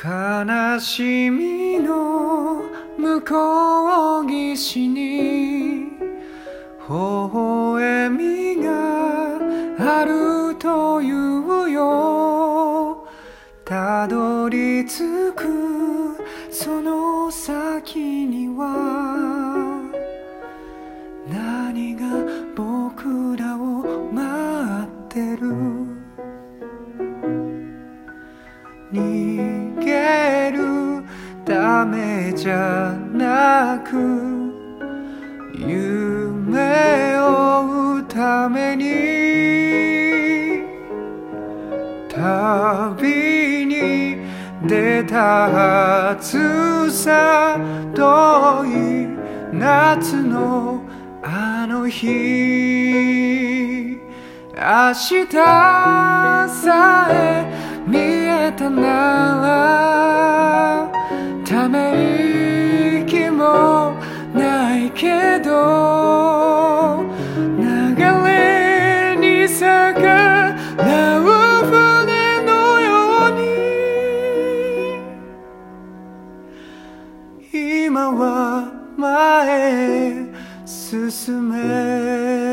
悲しみの向こう岸に微笑みがあるというよ。たどり着くその先には何が僕らを待ってる。逃げるためじゃなく夢を追うために旅に出たはずさ。遠い夏のあの日、明日さえ見えたならため息もないけど、流れに逆らう船のように今は前へ進め。